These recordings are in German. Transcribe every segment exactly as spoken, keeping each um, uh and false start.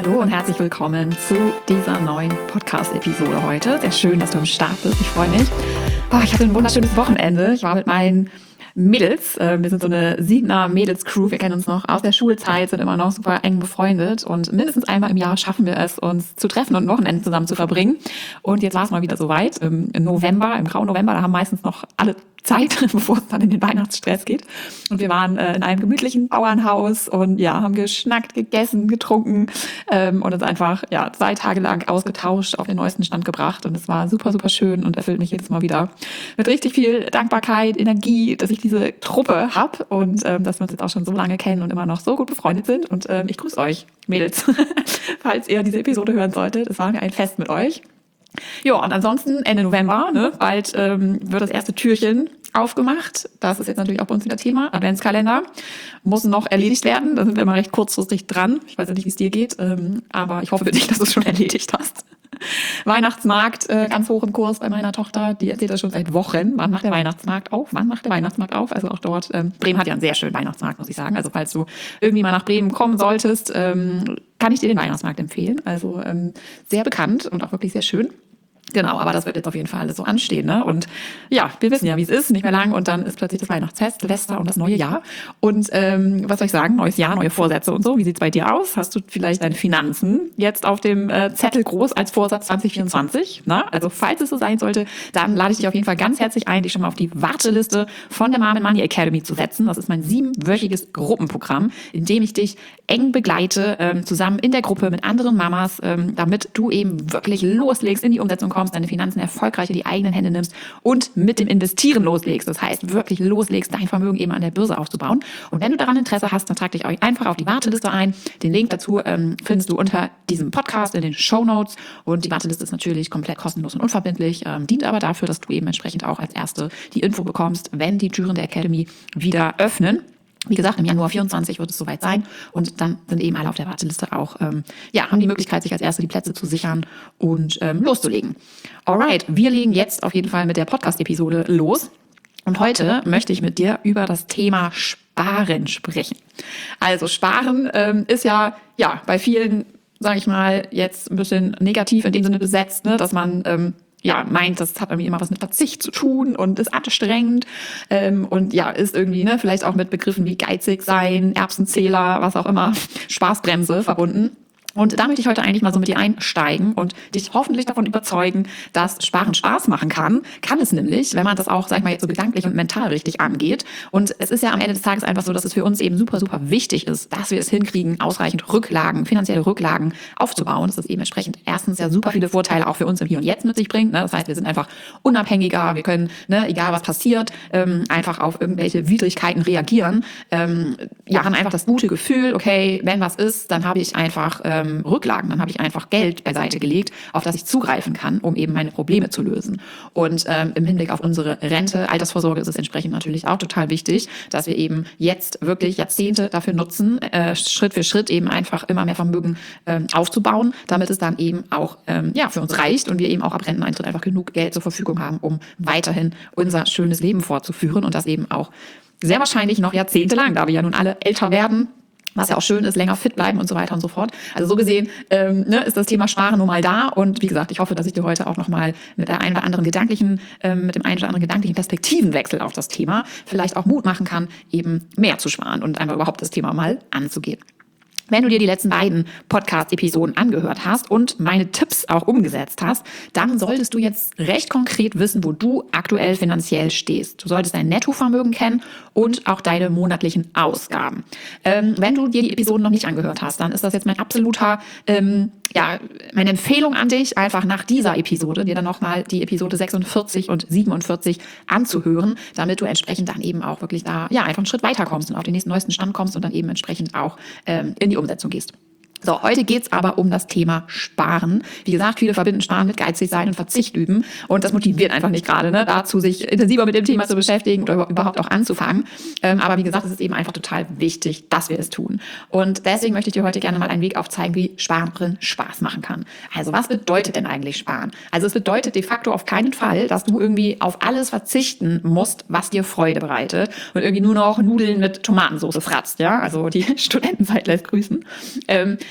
Hallo und herzlich willkommen zu dieser neuen Podcast-Episode heute. Sehr schön, dass du am Start bist. Ich freue mich. Oh, ich hatte ein wunderschönes Wochenende. Ich war mit meinen Mädels, äh, wir sind so eine Siebener Mädels-Crew, wir kennen uns noch aus der Schulzeit, sind immer noch super eng befreundet und mindestens einmal im Jahr schaffen wir es, uns zu treffen und ein Wochenende zusammen zu verbringen. Und jetzt war es mal wieder soweit, im, im November, im grauen November, da haben meistens noch alle Zeit, bevor es dann in den Weihnachtsstress geht. Und wir waren äh, in einem gemütlichen Bauernhaus und ja, haben geschnackt, gegessen, getrunken ähm, und uns einfach ja zwei Tage lang ausgetauscht, auf den neuesten Stand gebracht. Und es war super, super schön und erfüllt mich jedes Mal wieder mit richtig viel Dankbarkeit, Energie, dass ich diese Truppe habe und ähm, dass wir uns jetzt auch schon so lange kennen und immer noch so gut befreundet sind. Und ähm, ich grüße euch, Mädels, falls ihr diese Episode hören solltet. Es war mir ein Fest mit euch. Ja, und ansonsten Ende November, ne, bald ähm, wird das erste Türchen aufgemacht. Das ist jetzt natürlich auch bei uns wieder Thema. Adventskalender muss noch erledigt werden. Da sind wir immer recht kurzfristig dran. Ich weiß ja nicht, wie es dir geht, ähm, aber ich hoffe für dich, dass du es schon erledigt hast. Weihnachtsmarkt, äh, ganz hoch im Kurs bei meiner Tochter. Die erzählt das schon seit Wochen. Wann macht der Weihnachtsmarkt auf? Wann macht der Weihnachtsmarkt auf? Also auch dort. Ähm, Bremen hat ja einen sehr schönen Weihnachtsmarkt, muss ich sagen. Also falls du irgendwie mal nach Bremen kommen solltest, ähm, kann ich dir den Weihnachtsmarkt empfehlen. Also ähm, sehr bekannt und auch wirklich sehr schön. Genau, aber das wird jetzt auf jeden Fall alles so anstehen, ne? Und ja, wir wissen ja, wie es ist, nicht mehr lang und dann ist plötzlich das Weihnachtsfest, Silvester und das neue Jahr. Und ähm, was soll ich sagen, neues Jahr, neue Vorsätze und so. Wie sieht's bei dir aus? Hast du vielleicht deine Finanzen jetzt auf dem äh, Zettel groß als Vorsatz zwanzig vierundzwanzig? Na? Also falls es so sein sollte, dann lade ich dich auf jeden Fall ganz herzlich ein, dich schon mal auf die Warteliste von der Mom and Money Academy zu setzen. Das ist mein siebenwöchiges Gruppenprogramm, in dem ich dich eng begleite, ähm, zusammen in der Gruppe mit anderen Mamas, ähm, damit du eben wirklich loslegst, in die Umsetzung kommst, deine Finanzen erfolgreich in die eigenen Hände nimmst und mit dem Investieren loslegst. Das heißt, wirklich loslegst, dein Vermögen eben an der Börse aufzubauen. Und wenn du daran Interesse hast, dann trag dich einfach auf die Warteliste ein. Den Link dazu ähm, findest du unter diesem Podcast in den Shownotes. Und die Warteliste ist natürlich komplett kostenlos und unverbindlich, ähm, dient aber dafür, dass du eben entsprechend auch als Erste die Info bekommst, wenn die Türen der Academy wieder öffnen. Wie gesagt, im Januar vierundzwanzig wird es soweit sein und dann sind eben alle auf der Warteliste auch, ähm, ja, haben die Möglichkeit, sich als Erste die Plätze zu sichern und ähm, loszulegen. Alright, wir legen jetzt auf jeden Fall mit der Podcast-Episode los und heute möchte ich mit dir über das Thema Sparen sprechen. Also Sparen ähm, ist ja, ja, bei vielen, sage ich mal, jetzt ein bisschen negativ in dem Sinne besetzt, ne, dass man ähm, ja, meint, das hat irgendwie immer was mit Verzicht zu tun und ist anstrengend ähm, und ja, ist irgendwie, ne, vielleicht auch mit Begriffen wie geizig sein, Erbsenzähler, was auch immer, Spaßbremse verbunden. Und da möchte ich heute eigentlich mal so mit dir einsteigen und dich hoffentlich davon überzeugen, dass Sparen Spaß machen kann. Kann es nämlich, wenn man das auch, sag ich mal, jetzt so gedanklich und mental richtig angeht. Und es ist ja am Ende des Tages einfach so, dass es für uns eben super, super wichtig ist, dass wir es hinkriegen, ausreichend Rücklagen, finanzielle Rücklagen aufzubauen. Das ist eben entsprechend erstens ja super viele Vorteile auch für uns im Hier und Jetzt mit sich bringt. Ne? Das heißt, wir sind einfach unabhängiger, wir können, ne, egal was passiert, ähm, einfach auf irgendwelche Widrigkeiten reagieren. Ähm, ja, haben einfach das gute Gefühl, okay, wenn was ist, dann habe ich einfach ähm, Rücklagen, dann habe ich einfach Geld beiseite gelegt, auf das ich zugreifen kann, um eben meine Probleme zu lösen. Und ähm, im Hinblick auf unsere Rente, Altersvorsorge ist es entsprechend natürlich auch total wichtig, dass wir eben jetzt wirklich Jahrzehnte dafür nutzen, äh, Schritt für Schritt eben einfach immer mehr Vermögen ähm, aufzubauen, damit es dann eben auch ähm, ja für uns reicht und wir eben auch ab Renteneintritt einfach genug Geld zur Verfügung haben, um weiterhin unser schönes Leben fortzuführen und das eben auch sehr wahrscheinlich noch jahrzehntelang, da wir ja nun alle älter werden, was ja auch schön ist, länger fit bleiben und so weiter und so fort. Also so gesehen ähm, ne, ist das Thema Sparen nun mal da. Und wie gesagt, ich hoffe, dass ich dir heute auch nochmal mit der einen oder anderen gedanklichen, ähm, mit dem einen oder anderen gedanklichen Perspektivenwechsel auf das Thema vielleicht auch Mut machen kann, eben mehr zu sparen und einfach überhaupt das Thema mal anzugehen. Wenn du dir die letzten beiden Podcast-Episoden angehört hast und meine Tipps auch umgesetzt hast, dann solltest du jetzt recht konkret wissen, wo du aktuell finanziell stehst. Du solltest dein Nettovermögen kennen und auch deine monatlichen Ausgaben. Ähm, wenn du dir die Episoden noch nicht angehört hast, dann ist das jetzt mein absoluter, ähm, ja, meine Empfehlung an dich, einfach nach dieser Episode dir dann nochmal die Episode sechsundvierzig und siebenundvierzig anzuhören, damit du entsprechend dann eben auch wirklich da, ja, einfach einen Schritt weiter kommst und auf den nächsten neuesten Stand kommst und dann eben entsprechend auch ähm, in die Umsetzung gehst. So, heute geht's aber um das Thema Sparen. Wie gesagt, viele verbinden Sparen mit geizig sein und Verzicht üben. Und das motiviert einfach nicht gerade, ne, dazu sich intensiver mit dem Thema zu beschäftigen oder überhaupt auch anzufangen. Ähm, aber wie gesagt, es ist eben einfach total wichtig, dass wir es tun. Und deswegen möchte ich dir heute gerne mal einen Weg aufzeigen, wie Sparen Spaß machen kann. Also was bedeutet denn eigentlich Sparen? Also es bedeutet de facto auf keinen Fall, dass du irgendwie auf alles verzichten musst, was dir Freude bereitet und irgendwie nur noch Nudeln mit Tomatensauce fratzt. Ja, also die Studentenzeit lässt grüßen. Ähm,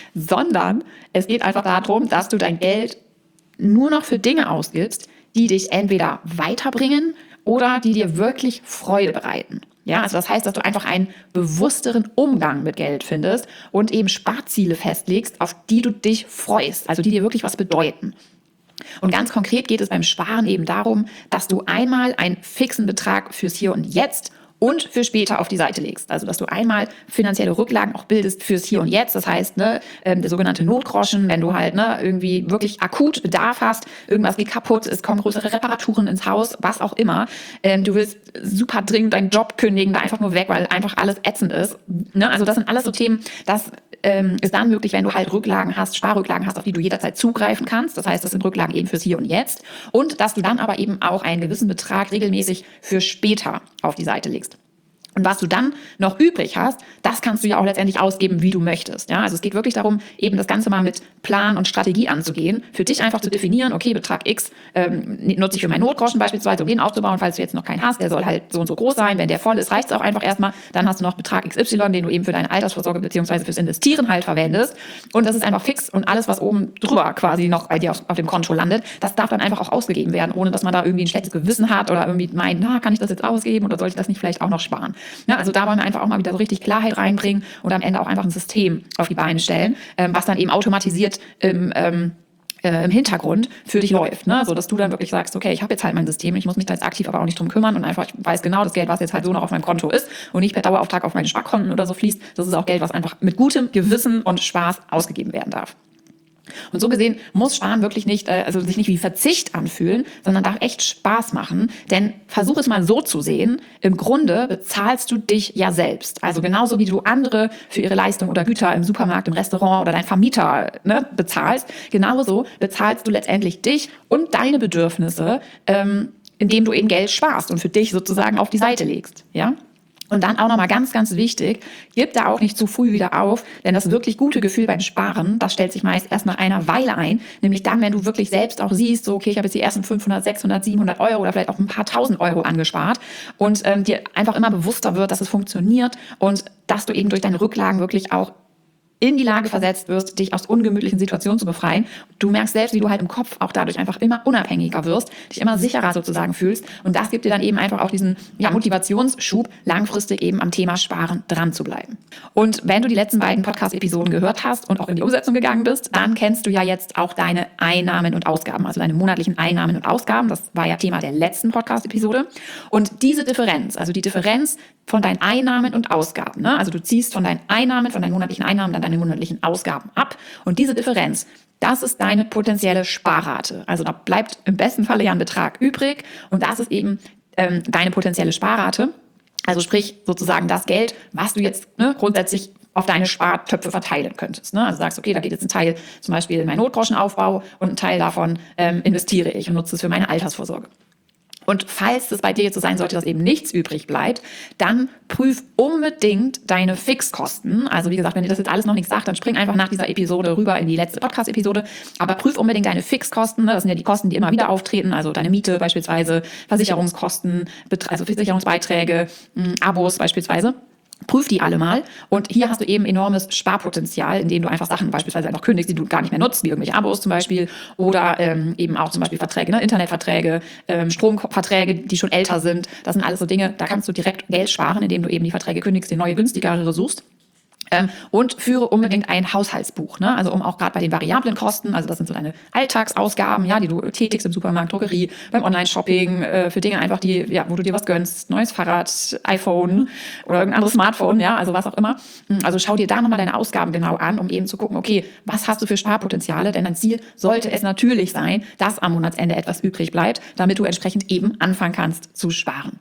sondern es geht einfach darum, dass du dein Geld nur noch für Dinge ausgibst, die dich entweder weiterbringen oder die dir wirklich Freude bereiten. Ja, also das heißt, dass du einfach einen bewussteren Umgang mit Geld findest und eben Sparziele festlegst, auf die du dich freust, also die dir wirklich was bedeuten. Und ganz konkret geht es beim Sparen eben darum, dass du einmal einen fixen Betrag fürs Hier und Jetzt und für später auf die Seite legst. Also, dass du einmal finanzielle Rücklagen auch bildest fürs Hier und Jetzt. Das heißt, ne, der sogenannte Notgroschen, wenn du halt ne, irgendwie wirklich akut Bedarf hast, irgendwas geht kaputt, es kommen größere Reparaturen ins Haus, was auch immer. Ähm, du willst super dringend deinen Job kündigen, da einfach nur weg, weil einfach alles ätzend ist. Ne? Also das sind alles so Themen, das ähm, ist dann möglich, wenn du halt Rücklagen hast, Sparrücklagen hast, auf die du jederzeit zugreifen kannst. Das heißt, das sind Rücklagen eben fürs Hier und Jetzt. Und dass du dann aber eben auch einen gewissen Betrag regelmäßig für später auf die Seite legst. Und was du dann noch übrig hast, das kannst du ja auch letztendlich ausgeben, wie du möchtest. Ja, also es geht wirklich darum, eben das Ganze mal mit Plan und Strategie anzugehen. Für dich einfach zu definieren, okay, Betrag X ähm, nutze ich für meinen Notgroschen beispielsweise, um den aufzubauen, falls du jetzt noch keinen hast. Der soll halt so und so groß sein. Wenn der voll ist, reicht es auch einfach erstmal. Dann hast du noch Betrag X Y, den du eben für deine Altersvorsorge beziehungsweise fürs Investieren halt verwendest. Und das ist einfach fix und alles, was oben drüber quasi noch bei dir auf, auf dem Konto landet, das darf dann einfach auch ausgegeben werden, ohne dass man da irgendwie ein schlechtes Gewissen hat oder irgendwie meint, na, kann ich das jetzt ausgeben oder sollte ich das nicht vielleicht auch noch sparen? Ja, also da wollen wir einfach auch mal wieder so richtig Klarheit reinbringen und am Ende auch einfach ein System auf die Beine stellen, ähm, was dann eben automatisiert im, ähm, äh, im Hintergrund für dich läuft, ne? So dass du dann wirklich sagst, okay, ich habe jetzt halt mein System, ich muss mich da jetzt aktiv aber auch nicht drum kümmern und einfach, ich weiß genau, das Geld, was jetzt halt so noch auf meinem Konto ist und nicht per Dauerauftrag auf meine Sparkonten oder so fließt, das ist auch Geld, was einfach mit gutem Gewissen und Spaß ausgegeben werden darf. Und so gesehen muss Sparen wirklich nicht, also sich nicht wie Verzicht anfühlen, sondern darf echt Spaß machen. Denn versuch es mal so zu sehen, im Grunde bezahlst du dich ja selbst. Also genauso wie du andere für ihre Leistung oder Güter im Supermarkt, im Restaurant oder dein Vermieter ne, bezahlst, genauso bezahlst du letztendlich dich und deine Bedürfnisse, ähm, indem du eben Geld sparst und für dich sozusagen auf die Seite legst. Ja? Und dann auch nochmal ganz, ganz wichtig, gib da auch nicht zu früh wieder auf, denn das wirklich gute Gefühl beim Sparen, das stellt sich meist erst nach einer Weile ein, nämlich dann, wenn du wirklich selbst auch siehst, so okay, ich habe jetzt die ersten fünfhundert, sechshundert, siebenhundert Euro oder vielleicht auch ein paar tausend Euro angespart und ähm, dir einfach immer bewusster wird, dass es funktioniert und dass du eben durch deine Rücklagen wirklich auch in die Lage versetzt wirst, dich aus ungemütlichen Situationen zu befreien. Du merkst selbst, wie du halt im Kopf auch dadurch einfach immer unabhängiger wirst, dich immer sicherer sozusagen fühlst. Und das gibt dir dann eben einfach auch diesen ja, Motivationsschub, langfristig eben am Thema Sparen dran zu bleiben. Und wenn du die letzten beiden Podcast-Episoden gehört hast und auch in die Umsetzung gegangen bist, dann kennst du ja jetzt auch deine Einnahmen und Ausgaben, also deine monatlichen Einnahmen und Ausgaben. Das war ja Thema der letzten Podcast-Episode. Und diese Differenz, also die Differenz von deinen Einnahmen und Ausgaben, ne? Also du ziehst von deinen Einnahmen, von deinen monatlichen Einnahmen dann deine monatlichen Ausgaben ab. Und diese Differenz, das ist deine potenzielle Sparrate. Also da bleibt im besten Falle ja ein Betrag übrig und das ist eben ähm, deine potenzielle Sparrate. Also sprich sozusagen das Geld, was du jetzt ne, grundsätzlich auf deine Spartöpfe verteilen könntest. Ne? Also sagst, okay, da geht jetzt ein Teil zum Beispiel in meinen Notgroschenaufbau und ein Teil davon ähm, investiere ich und nutze es für meine Altersvorsorge. Und falls es bei dir jetzt so sein sollte, dass eben nichts übrig bleibt, dann prüf unbedingt deine Fixkosten. Also wie gesagt, wenn dir das jetzt alles noch nichts sagt, dann spring einfach nach dieser Episode rüber in die letzte Podcast-Episode. Aber prüf unbedingt deine Fixkosten. Das sind ja die Kosten, die immer wieder auftreten. Also deine Miete beispielsweise, Versicherungskosten, also Versicherungsbeiträge, Abos beispielsweise. Prüf die alle mal und hier hast du eben enormes Sparpotenzial, indem du einfach Sachen beispielsweise einfach kündigst, die du gar nicht mehr nutzt, wie irgendwelche Abos zum Beispiel oder ähm, eben auch zum Beispiel Verträge, ne? Internetverträge, ähm, Stromverträge, die schon älter sind. Das sind alles so Dinge, da kannst du direkt Geld sparen, indem du eben die Verträge kündigst, die neue günstigere suchst. Ähm, und führe unbedingt ein Haushaltsbuch, ne? Also um auch gerade bei den variablen Kosten, also das sind so deine Alltagsausgaben, ja, die du tätigst im Supermarkt, Drogerie, beim Online-Shopping, äh, für Dinge einfach, die, ja, wo du dir was gönnst, neues Fahrrad, iPhone oder irgendein anderes Smartphone, ja, also was auch immer. Also schau dir da nochmal deine Ausgaben genau an, um eben zu gucken, okay, was hast du für Sparpotenziale? Denn dein Ziel sollte es natürlich sein, dass am Monatsende etwas übrig bleibt, damit du entsprechend eben anfangen kannst zu sparen.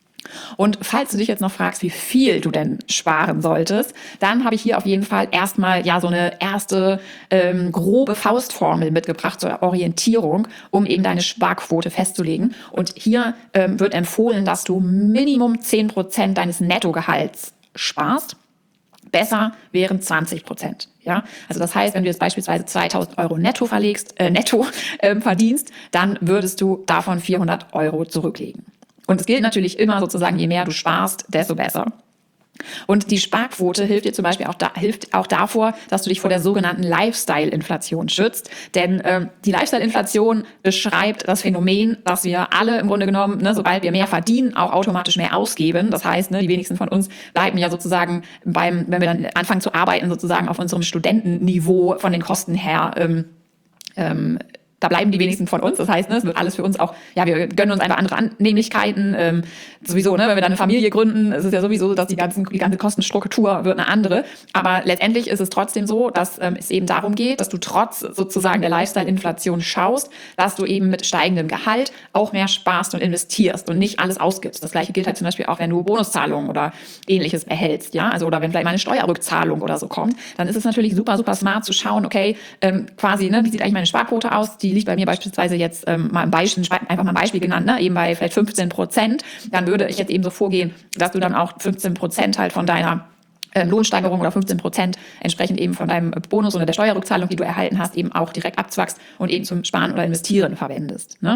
Und falls du dich jetzt noch fragst, wie viel du denn sparen solltest, dann habe ich hier auf jeden Fall erstmal ja so eine erste ähm, grobe Faustformel mitgebracht zur Orientierung, um eben deine Sparquote festzulegen. Und hier ähm, wird empfohlen, dass du Minimum zehn Prozent deines Nettogehalts sparst. Besser wären zwanzig Prozent. Ja, also das heißt, wenn du jetzt beispielsweise zweitausend Euro netto verlegst, äh, netto äh, verdienst, dann würdest du davon vierhundert Euro zurücklegen. Und es gilt natürlich immer sozusagen, je mehr du sparst, desto besser. Und die Sparquote hilft dir zum Beispiel auch, da, hilft auch davor, dass du dich vor der sogenannten Lifestyle-Inflation schützt. Denn ähm, die Lifestyle-Inflation beschreibt das Phänomen, dass wir alle im Grunde genommen, ne, sobald wir mehr verdienen, auch automatisch mehr ausgeben. Das heißt, ne, die wenigsten von uns bleiben ja sozusagen beim, wenn wir dann anfangen zu arbeiten, sozusagen auf unserem Studentenniveau von den Kosten her ähm, ähm, Da bleiben die wenigsten von uns. Das heißt, ne, es wird alles für uns auch, ja, wir gönnen uns einfach andere Annehmlichkeiten. Ähm, sowieso, ne, wenn wir dann eine Familie gründen, ist es ja sowieso, dass die, ganzen, die ganze Kostenstruktur wird eine andere. Aber letztendlich ist es trotzdem so, dass ähm, es eben darum geht, dass du trotz sozusagen der Lifestyle-Inflation schaust, dass du eben mit steigendem Gehalt auch mehr sparst und investierst und nicht alles ausgibst. Das Gleiche gilt halt zum Beispiel auch, wenn du Bonuszahlungen oder Ähnliches erhältst, ja, also oder wenn vielleicht mal eine Steuerrückzahlung oder so kommt, dann ist es natürlich super, super smart zu schauen, okay, ähm, quasi, ne, wie sieht eigentlich meine Sparquote aus? Die liegt bei mir beispielsweise jetzt ähm, mal ein Beispiel, einfach mal ein Beispiel genannt, ne, eben bei vielleicht fünfzehn Prozent, dann würde ich jetzt eben so vorgehen, dass du dann auch fünfzehn Prozent halt von deiner ähm, Lohnsteigerung oder fünfzehn Prozent entsprechend eben von deinem Bonus oder der Steuerrückzahlung, die du erhalten hast, eben auch direkt abzwackst und eben zum Sparen oder Investieren verwendest, ne?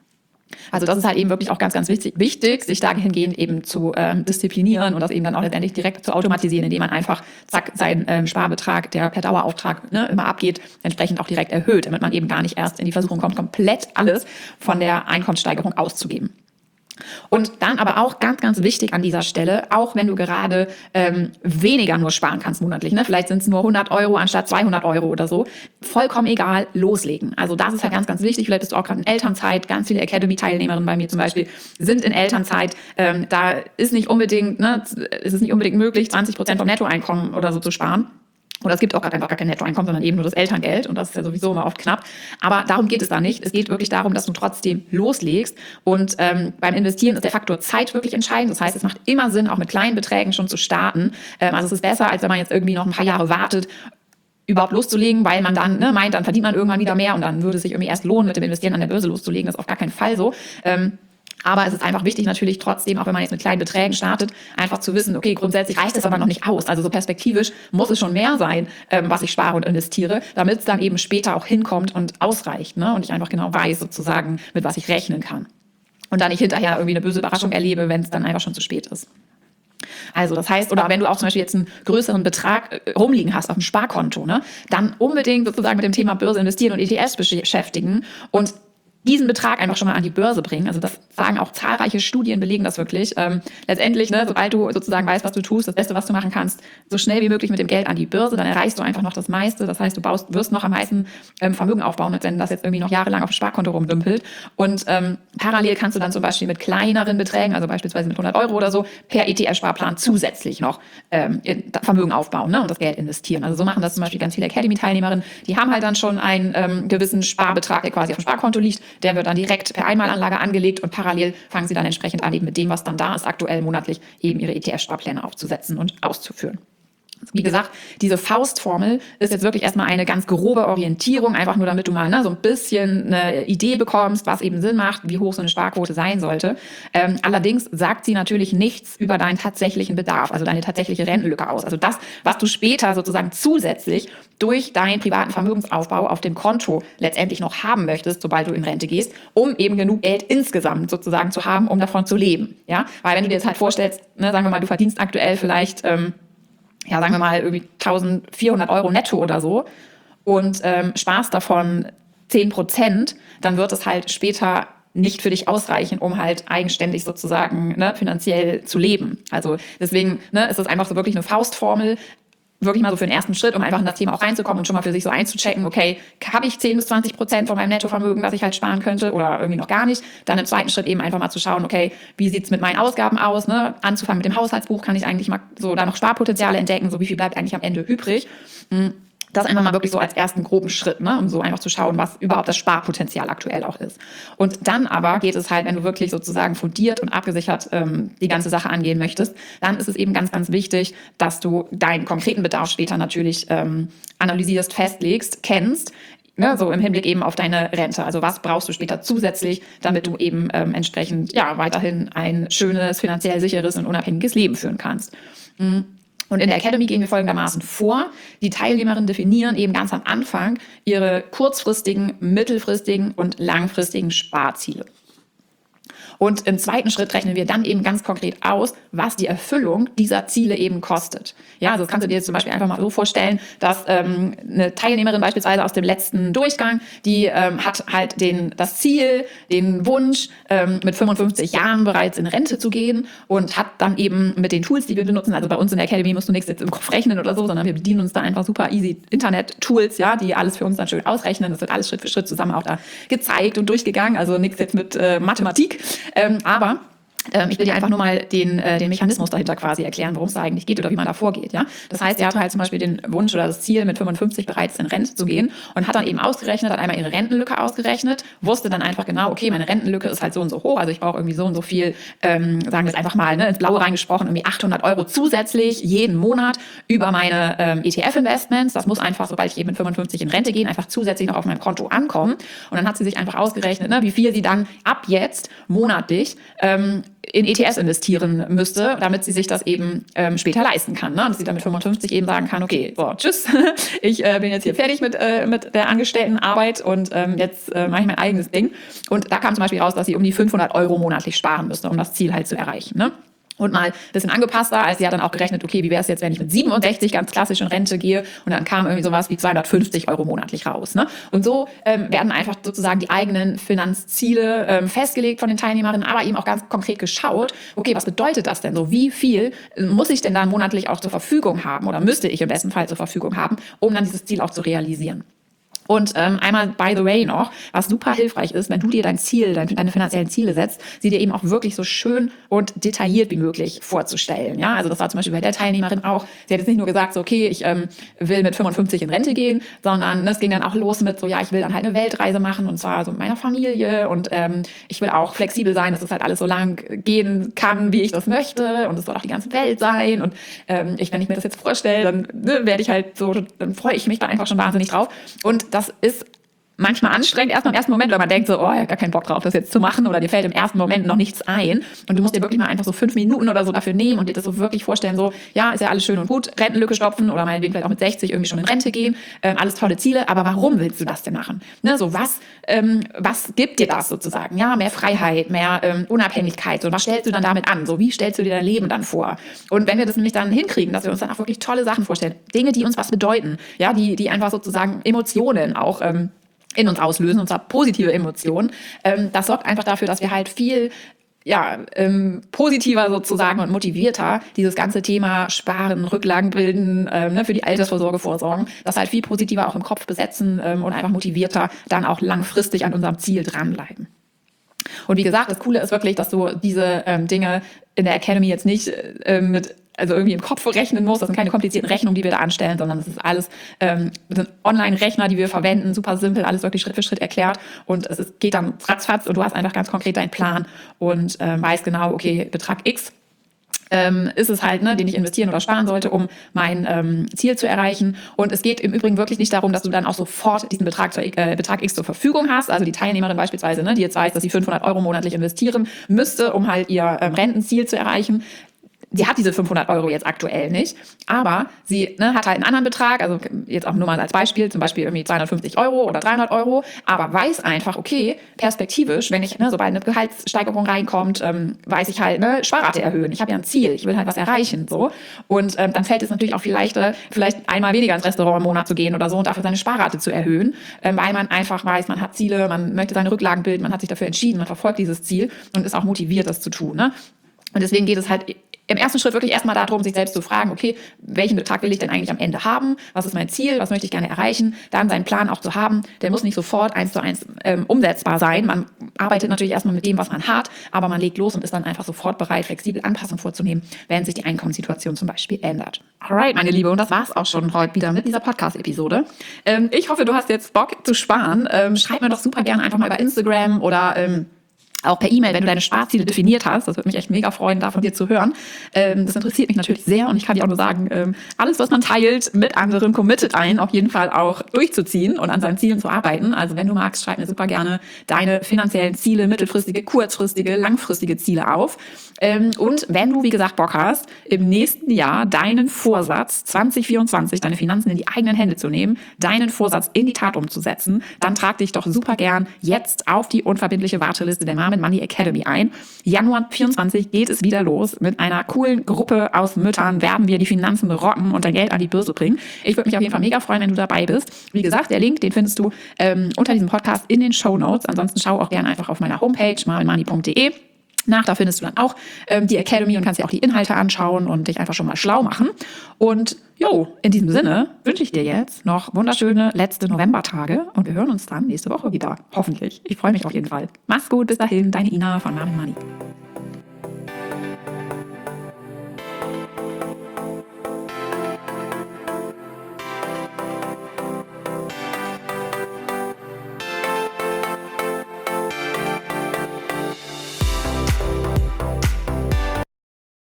Also das ist halt eben wirklich auch ganz, ganz wichtig, wichtig sich dahingehend eben zu ähm, disziplinieren und das eben dann auch letztendlich direkt zu automatisieren, indem man einfach, zack, seinen ähm, Sparbetrag, der per Dauerauftrag ne, immer abgeht, entsprechend auch direkt erhöht, damit man eben gar nicht erst in die Versuchung kommt, komplett alles von der Einkommenssteigerung auszugeben. Und dann aber auch ganz, ganz wichtig an dieser Stelle, auch wenn du gerade ähm, weniger nur sparen kannst monatlich, ne? Vielleicht sind es nur hundert Euro anstatt zweihundert Euro oder so, vollkommen egal, loslegen. Also das ist halt ganz, ganz wichtig. Vielleicht bist du auch gerade in Elternzeit, ganz viele Academy-Teilnehmerinnen bei mir zum Beispiel sind in Elternzeit. Ähm, da ist nicht unbedingt, ne, ist es nicht unbedingt möglich, zwanzig Prozent vom Nettoeinkommen oder so zu sparen. Oder es gibt auch einfach gar kein Nettoeinkommen, sondern eben nur das Elterngeld. Und das ist ja sowieso immer oft knapp. Aber darum geht es da nicht. Es geht wirklich darum, dass du trotzdem loslegst. Und ähm, beim Investieren ist der Faktor Zeit wirklich entscheidend. Das heißt, es macht immer Sinn, auch mit kleinen Beträgen schon zu starten. Ähm, also es ist besser, als wenn man jetzt irgendwie noch ein paar Jahre wartet, überhaupt loszulegen, weil man dann ne, meint, dann verdient man irgendwann wieder mehr und dann würde es sich irgendwie erst lohnen, mit dem Investieren an der Börse loszulegen. Das ist auf gar keinen Fall so. Ähm, Aber es ist einfach wichtig natürlich trotzdem, auch wenn man jetzt mit kleinen Beträgen startet, einfach zu wissen, okay, grundsätzlich reicht es aber noch nicht aus. Also so perspektivisch muss es schon mehr sein, ähm, was ich spare und investiere, damit es dann eben später auch hinkommt und ausreicht, ne? Und ich einfach genau weiß sozusagen, mit was ich rechnen kann. Und dann nicht hinterher irgendwie eine böse Überraschung erlebe, wenn es dann einfach schon zu spät ist. Also das heißt, oder wenn du auch zum Beispiel jetzt einen größeren Betrag äh, rumliegen hast auf dem Sparkonto, ne, dann unbedingt sozusagen mit dem Thema Börse investieren und E T Fs beschäftigen und diesen Betrag einfach schon mal an die Börse bringen. Also das sagen auch zahlreiche Studien, belegen das wirklich. Ähm, letztendlich, ne, sobald du sozusagen weißt, was du tust, das Beste, was du machen kannst, so schnell wie möglich mit dem Geld an die Börse, dann erreichst du einfach noch das meiste. Das heißt, du baust, wirst noch am meisten ähm, Vermögen aufbauen, als wenn das jetzt irgendwie noch jahrelang auf dem Sparkonto rumdümpelt. Und ähm, parallel kannst du dann zum Beispiel mit kleineren Beträgen, also beispielsweise mit hundert Euro oder so, per E T F-Sparplan zusätzlich noch ähm, Vermögen aufbauen, ne, und das Geld investieren. Also so machen das zum Beispiel ganz viele Academy-Teilnehmerinnen. Die haben halt dann schon einen ähm, gewissen Sparbetrag, der quasi auf dem Sparkonto liegt. Der wird dann direkt per Einmalanlage angelegt und parallel fangen sie dann entsprechend an, eben mit dem, was dann da ist, aktuell monatlich eben ihre E T F-Sparpläne aufzusetzen und auszuführen. Wie gesagt, diese Faustformel ist jetzt wirklich erstmal eine ganz grobe Orientierung, einfach nur damit du mal ne, so ein bisschen eine Idee bekommst, was eben Sinn macht, wie hoch so eine Sparquote sein sollte. Ähm, allerdings sagt sie natürlich nichts über deinen tatsächlichen Bedarf, also deine tatsächliche Rentenlücke aus. Also das, was du später sozusagen zusätzlich durch deinen privaten Vermögensaufbau auf dem Konto letztendlich noch haben möchtest, sobald du in Rente gehst, um eben genug Geld insgesamt sozusagen zu haben, um davon zu leben. Ja, weil wenn du dir jetzt halt vorstellst, ne, sagen wir mal, du verdienst aktuell vielleicht ähm, ja, sagen wir mal, irgendwie eintausendvierhundert Euro netto oder so und ähm, sparst davon zehn Prozent, dann wird es halt später nicht für dich ausreichen, um halt eigenständig sozusagen ne, finanziell zu leben. Also deswegen ne, ist es einfach so wirklich eine Faustformel, wirklich mal so für den ersten Schritt, um einfach in das Thema auch reinzukommen und schon mal für sich so einzuchecken, okay, habe ich zehn bis zwanzig Prozent von meinem Nettovermögen, was ich halt sparen könnte oder irgendwie noch gar nicht. Dann im zweiten Schritt eben einfach mal zu schauen, okay, wie sieht's mit meinen Ausgaben aus, ne? Anzufangen mit dem Haushaltsbuch, kann ich eigentlich mal so da noch Sparpotenziale entdecken, so wie viel bleibt eigentlich am Ende übrig. Das einfach mal wirklich so als ersten groben Schritt, ne, um so einfach zu schauen, was überhaupt das Sparpotenzial aktuell auch ist. Und dann aber geht es halt, wenn du wirklich sozusagen fundiert und abgesichert ähm, die ganze Sache angehen möchtest, dann ist es eben ganz, ganz wichtig, dass du deinen konkreten Bedarf später natürlich ähm, analysierst, festlegst, kennst, ne, so im Hinblick eben auf deine Rente. Also was brauchst du später zusätzlich, damit du eben ähm, entsprechend ja weiterhin ein schönes, finanziell sicheres und unabhängiges Leben führen kannst. Mhm. Und in der Academy gehen wir folgendermaßen vor. Die Teilnehmerinnen definieren eben ganz am Anfang ihre kurzfristigen, mittelfristigen und langfristigen Sparziele. Und im zweiten Schritt rechnen wir dann eben ganz konkret aus, was die Erfüllung dieser Ziele eben kostet. Ja, also das kannst du dir jetzt zum Beispiel einfach mal so vorstellen, dass ähm, eine Teilnehmerin beispielsweise aus dem letzten Durchgang, die ähm, hat halt den, das Ziel, den Wunsch, ähm, mit fünfundfünfzig Jahren bereits in Rente zu gehen und hat dann eben mit den Tools, die wir benutzen, also bei uns in der Academy musst du nichts jetzt im Kopf rechnen oder so, sondern wir bedienen uns da einfach super easy Internet-Tools, ja, die alles für uns dann schön ausrechnen. Das wird alles Schritt für Schritt zusammen auch da gezeigt und durchgegangen, also nichts jetzt mit äh, Mathematik, ähm, aber Ähm, ich will dir einfach nur mal den, äh, den Mechanismus dahinter quasi erklären, worum es da eigentlich geht oder wie man da vorgeht. Ja? Das heißt, er hatte halt zum Beispiel den Wunsch oder das Ziel, mit fünfundfünfzig bereits in Rente zu gehen und hat dann eben ausgerechnet, hat einmal ihre Rentenlücke ausgerechnet, wusste dann einfach genau, okay, meine Rentenlücke ist halt so und so hoch, also ich brauche irgendwie so und so viel, ähm, sagen wir es einfach mal, ne, ins Blaue reingesprochen, irgendwie achthundert Euro zusätzlich jeden Monat über meine ähm, E T F-Investments. Das muss einfach, sobald ich eben mit fünfundfünfzig in Rente gehe, einfach zusätzlich noch auf meinem Konto ankommen. Und dann hat sie sich einfach ausgerechnet, ne, wie viel sie dann ab jetzt monatlich ähm, in E T Fs investieren müsste, damit sie sich das eben ähm, später leisten kann. Ne? Und dass sie dann mit fünfundfünfzig eben sagen kann, okay, so, tschüss, ich äh, bin jetzt hier fertig mit, äh, mit der Angestelltenarbeit und ähm, jetzt äh, mache ich mein eigenes Ding. Und da kam zum Beispiel raus, dass sie um die fünfhundert Euro monatlich sparen müsste, um das Ziel halt zu erreichen. Ne? Und mal ein bisschen angepasster, als sie hat dann auch gerechnet, okay, wie wäre es jetzt, wenn ich mit siebenundsechzig ganz klassisch in Rente gehe und dann kam irgendwie sowas wie zweihundertfünfzig Euro monatlich raus. Ne? Und so ähm, werden einfach sozusagen die eigenen Finanzziele ähm, festgelegt von den Teilnehmerinnen, aber eben auch ganz konkret geschaut, okay, was bedeutet das denn so? Wie viel muss ich denn dann monatlich auch zur Verfügung haben oder müsste ich im besten Fall zur Verfügung haben, um dann dieses Ziel auch zu realisieren? Und ähm, einmal by the way noch, was super hilfreich ist, wenn du dir dein Ziel, dein, deine finanziellen Ziele setzt, sie dir eben auch wirklich so schön und detailliert wie möglich vorzustellen. Ja, also das war zum Beispiel bei der Teilnehmerin auch. Sie hat jetzt nicht nur gesagt, so okay, ich ähm, will mit fünfundfünfzig in Rente gehen, sondern es ging dann auch los mit so, ja, ich will dann halt eine Weltreise machen und zwar so mit meiner Familie und ähm, ich will auch flexibel sein, dass es halt alles so lang gehen kann, wie ich das möchte und es soll auch die ganze Welt sein und ähm, ich, wenn ich mir das jetzt vorstelle, dann ne, werde ich halt so, dann freue ich mich da einfach schon wahnsinnig drauf und das ist manchmal anstrengend, erstmal im ersten Moment, weil man denkt so, oh, ich habe gar keinen Bock drauf, das jetzt zu machen oder dir fällt im ersten Moment noch nichts ein und du musst dir wirklich mal einfach so fünf Minuten oder so dafür nehmen und dir das so wirklich vorstellen, so, ja, ist ja alles schön und gut, Rentenlücke stopfen oder meinetwegen vielleicht auch mit sechzig irgendwie schon in Rente gehen, ähm, alles tolle Ziele, aber warum willst du das denn machen? Ne, so was, ähm, was gibt dir das sozusagen? Ja, mehr Freiheit, mehr ähm, Unabhängigkeit, so was stellst du dann damit an? So, wie stellst du dir dein Leben dann vor? Und wenn wir das nämlich dann hinkriegen, dass wir uns dann auch wirklich tolle Sachen vorstellen, Dinge, die uns was bedeuten, ja, die, die einfach sozusagen Emotionen auch ähm, in uns auslösen, und zwar positive Emotionen. Ähm, das sorgt einfach dafür, dass wir halt viel ja, ähm, positiver sozusagen und motivierter dieses ganze Thema Sparen, Rücklagen bilden, ähm, ne, für die Altersvorsorge vorsorgen, das halt viel positiver auch im Kopf besetzen ähm, und einfach motivierter dann auch langfristig an unserem Ziel dranbleiben. Und wie gesagt, das Coole ist wirklich, dass du diese ähm, Dinge in der Academy jetzt nicht äh, mit also irgendwie im Kopf rechnen muss. Das sind keine komplizierten Rechnungen, die wir da anstellen, sondern das ist alles ähm, sind Online-Rechner, die wir verwenden, super simpel, alles wirklich Schritt für Schritt erklärt und es ist, geht dann ratzfatz und du hast einfach ganz konkret deinen Plan und ähm, weißt genau, okay, Betrag X ähm, ist es halt, ne, den ich investieren oder sparen sollte, um mein ähm, Ziel zu erreichen. Und es geht im Übrigen wirklich nicht darum, dass du dann auch sofort diesen Betrag, zu, äh, Betrag X zur Verfügung hast. Also die Teilnehmerin beispielsweise, ne, die jetzt weiß, dass sie fünfhundert Euro monatlich investieren müsste, um halt ihr ähm, Rentenziel zu erreichen. Sie hat diese fünfhundert Euro jetzt aktuell nicht, aber sie ne, hat halt einen anderen Betrag, also jetzt auch nur mal als Beispiel, zum Beispiel irgendwie zweihundertfünfzig Euro oder dreihundert Euro, aber weiß einfach, okay, perspektivisch, wenn ich, ne, sobald eine Gehaltssteigerung reinkommt, ähm, weiß ich halt, ne, Sparrate erhöhen, ich habe ja ein Ziel, ich will halt was erreichen, so. Und ähm, dann fällt es natürlich auch viel leichter, vielleicht einmal weniger ins Restaurant im Monat zu gehen oder so und dafür seine Sparrate zu erhöhen, ähm, weil man einfach weiß, man hat Ziele, man möchte seine Rücklagen bilden, man hat sich dafür entschieden, man verfolgt dieses Ziel und ist auch motiviert, das zu tun, ne? Und deswegen geht es halt im ersten Schritt wirklich erstmal darum, sich selbst zu fragen, okay, welchen Betrag will ich denn eigentlich am Ende haben? Was ist mein Ziel? Was möchte ich gerne erreichen? Dann seinen Plan auch zu haben. Der muss nicht sofort eins zu eins ähm, umsetzbar sein. Man arbeitet natürlich erstmal mit dem, was man hat, aber man legt los und ist dann einfach sofort bereit, flexibel Anpassungen vorzunehmen, wenn sich die Einkommenssituation zum Beispiel ändert. Alright, meine Liebe, und das war's auch schon heute wieder mit dieser Podcast-Episode. Ähm, ich hoffe, du hast jetzt Bock zu sparen. Ähm, schreib mir doch super gerne einfach mal bei Instagram oder ähm, auch per E-Mail, wenn du deine Sparziele definiert hast. Das würde mich echt mega freuen, da von dir zu hören. Ähm, das interessiert mich natürlich sehr und ich kann dir auch nur sagen, ähm, alles, was man teilt mit anderen, committet einen auf jeden Fall auch durchzuziehen und an seinen Zielen zu arbeiten. Also wenn du magst, schreib mir super gerne deine finanziellen Ziele, mittelfristige, kurzfristige, langfristige Ziele auf. Ähm, und wenn du, wie gesagt, Bock hast, im nächsten Jahr deinen Vorsatz zwanzig vierundzwanzig, deine Finanzen in die eigenen Hände zu nehmen, deinen Vorsatz in die Tat umzusetzen, dann trag dich doch super gern jetzt auf die unverbindliche Warteliste der Mama Mom and Money Academy ein. Januar vierundzwanzig geht es wieder los. Mit einer coolen Gruppe aus Müttern werden wir die Finanzen rocken und dein Geld an die Börse bringen. Ich würde mich auf jeden Fall mega freuen, wenn du dabei bist. Wie gesagt, der Link, den findest du ähm, unter diesem Podcast in den Shownotes. Ansonsten schau auch gerne einfach auf meiner Homepage mom and money punkt de nach. Da findest du dann auch ähm, die Academy und kannst dir auch die Inhalte anschauen und dich einfach schon mal schlau machen. Und jo, in diesem Sinne wünsche ich dir jetzt noch wunderschöne letzte Novembertage und wir hören uns dann nächste Woche wieder. Hoffentlich. Ich freue mich auf jeden Fall. Mach's gut, bis dahin, deine Ina von Mom and Money.